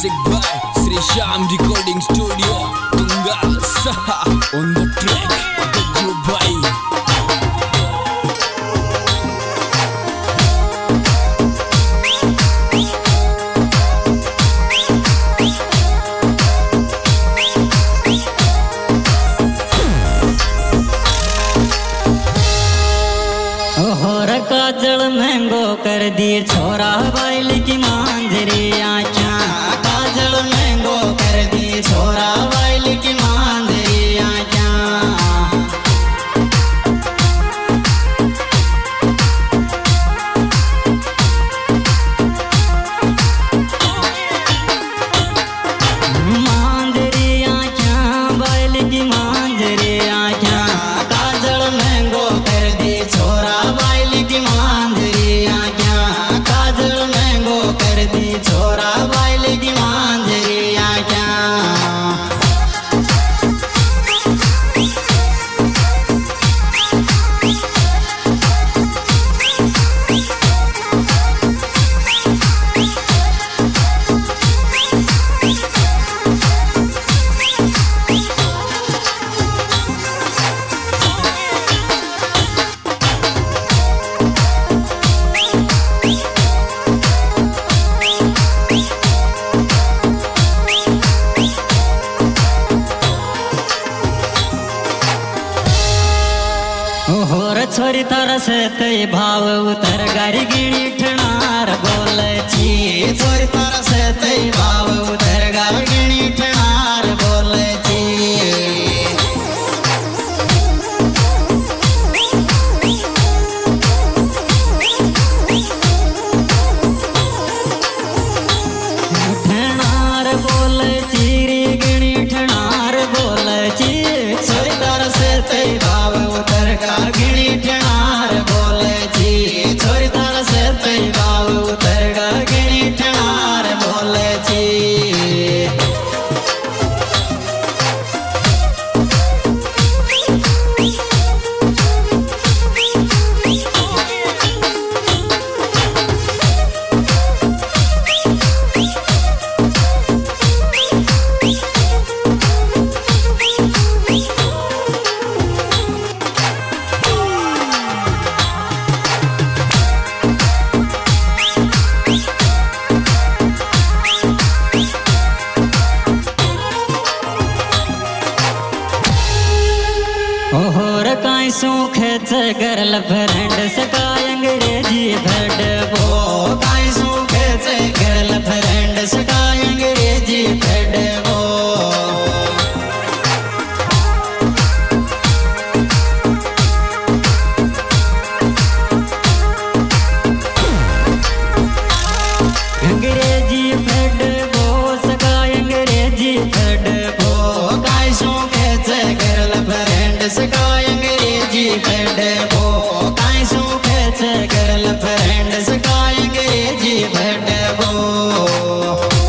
Music by Sri Shyam Recording Studio, Tunga Saha on the track, Biju Bhai. काजल महंगो कर दिए छोरा bile की मांझरी आँखियाँ। काजल महंगो कर दिए छोरा बाइल की मांझरी आँखियाँ। मांझरी आँखियाँ बाइल की मांझरी आँखियाँ। काजल महंगो कर दिए छोरा की मांझरी आँखियाँ। काजल महंगो कर दी छोरा बाइल की मांझरी आँखियाँ। छोरी तारा से तय भाव उतर गारी गिणी ठनार बोले छी। छोरी तारा से तय भाव उतर गारी गिणी ठनार बोले छी। ठनार बोले छी रे गिणी ठनार बोले छी। छोरी तारा से तय भाव उतर गारी ठनार बोले छी। छोरी तारा से तय भाव उतर गिणी ठनार बोले छी। और काई सुख गर्ल फ्रेंड सका अंग्रेजी फ्रेंड वो। काई सुख गर्ल फ्रेंड सका अंग्रेजी फ्रेंड वो। अंग्रेजी फ्रेंड वो सका अंग्रेजी फ्रेंड वो। काई सुख गर्ल फ्रेंड सका अंग्रेजी फ्रेंड वो। काई सुख गर्ल फ्रेंड सका अंग्रेजी फ्रेंड वो।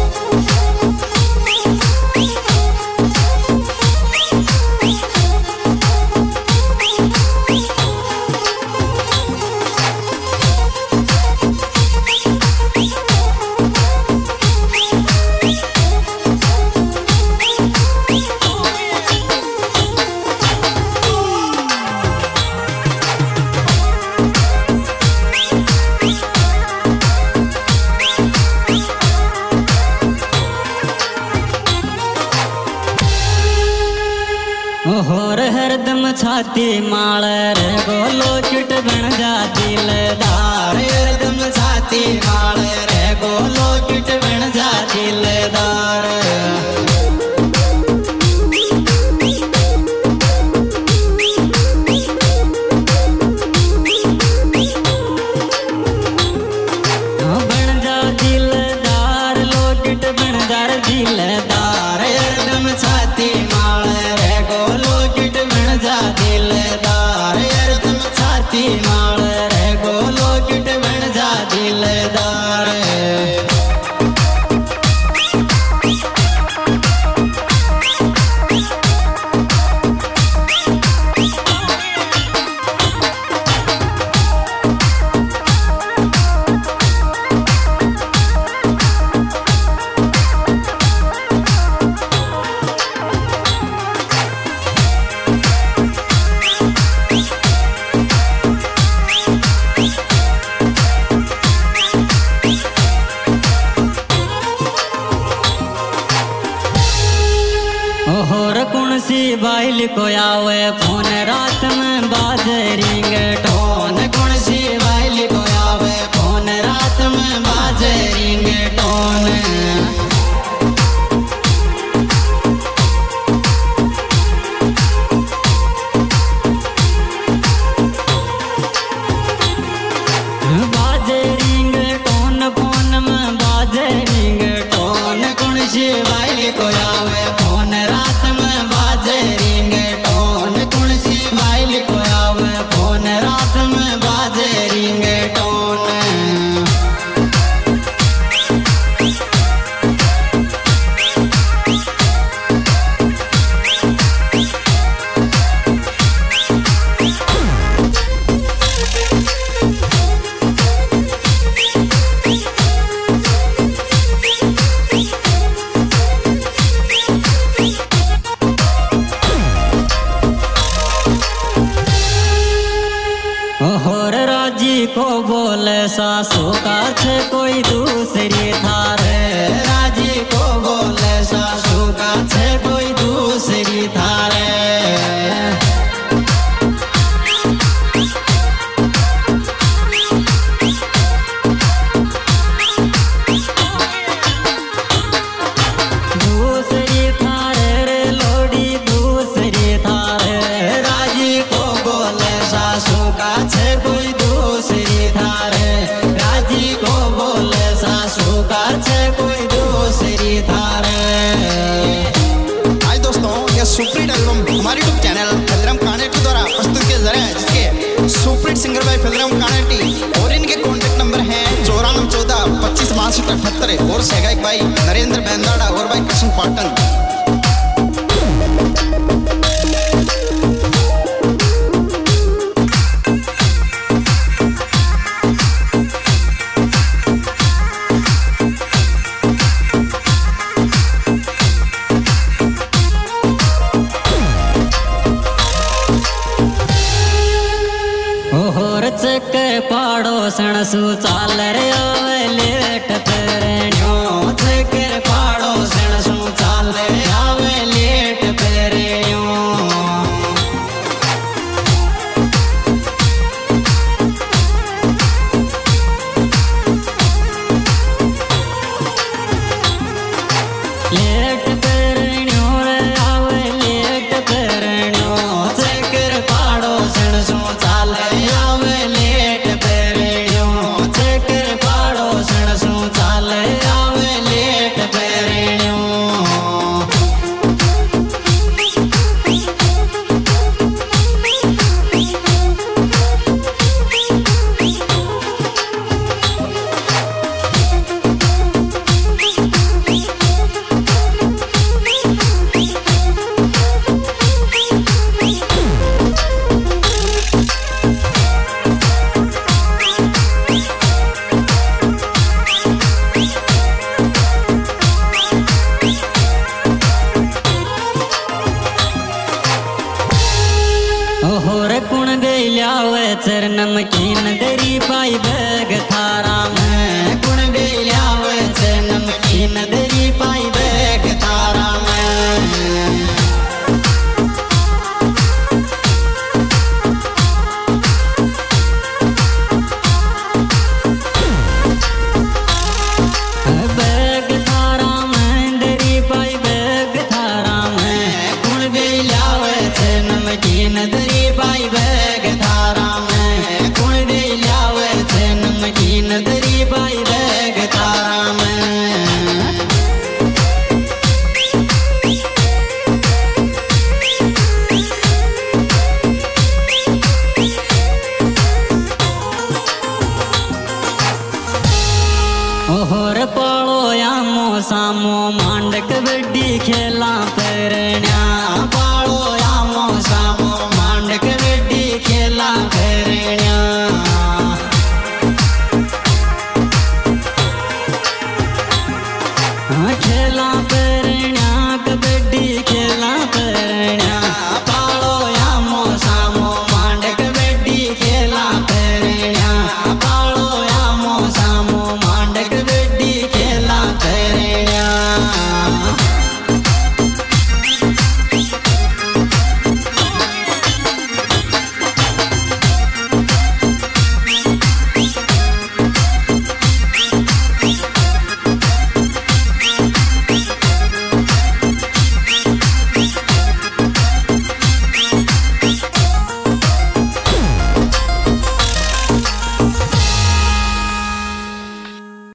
और हरदम छाती माल रे गोलो चुट बन जा दिलदार। हरदम छाती माल रे गोलो चुट बन जा दिलदार। बन जा दिलदार लोकिट बन जा दिलदार। हरदम छाती माल रे गोलो बन जा दिलदार। यार तुम छाती माल रे गोलो किट बन को आवे फोन रात में बाजे रिंगटोन कौन सी वाली को आवे फोन रात में बाजे रिंगटोन बाजे रिंगटोन फोन में बाजे रिंगटोन कौन सी वाली को आवे फोन रात में बाजे रिंगटोन कौन सी वाली को आवे फोन रात में बाजे रिंगटोन और राजी को बोले सासू का छे कोई दूसरी थारे राजी को बोले सासू का छे कोई दूसरी थारे दूसरी थारे रे लोड़ी दूसरी थारे राजी को बोले सासू का छे कोई दूसरी थारे राजी को बोले सासू का छे कोई दूसरी थारे। हाय दोस्तों, यह सुपरहिट एल्बम हमारे यूट्यूब चैनल फिल्म कानेटी द्वारा प्रस्तुत किया जा रहा है, जिसके सुपरहिट सिंगर भाई फिल्म कानेटी और इनके कॉन्टेक्ट नंबर हैं 9414256278 और सहगायक भाई नरेंद्र बेंदाड़ा और भाई कृष्ण पाटन। ओहर चक्कर पाड़ोसन सु चाल रे आवे लेट पेरणियो चक्कर पाड़ोसन सु चाल रे आवे लेट पेरणियो लेट पेरणियो रे आवे लेट पेरणियो चक्कर पाड़ोसन सु चाल रे आवे लेट पेरणियो चक्कर पाड़ोसन सु चाल रे आवे लेट पेरणियो। ओहर कुण गैल्यावे चर नमकीन दरी पाई बैग थारा में कुण गैल्यावे चर नमकीन दरी पाई बैग थारा में बैग थारा में दरी पाई बैग थारा में कुण गैल्यावे चर नमकीन दरी पाई बैग थारा में कुण गैल्यावे चर नमकीन दरी पाई बैग थारा में। ओहर पालो यामो सामो मांड कबड्डी खेला पेरण्या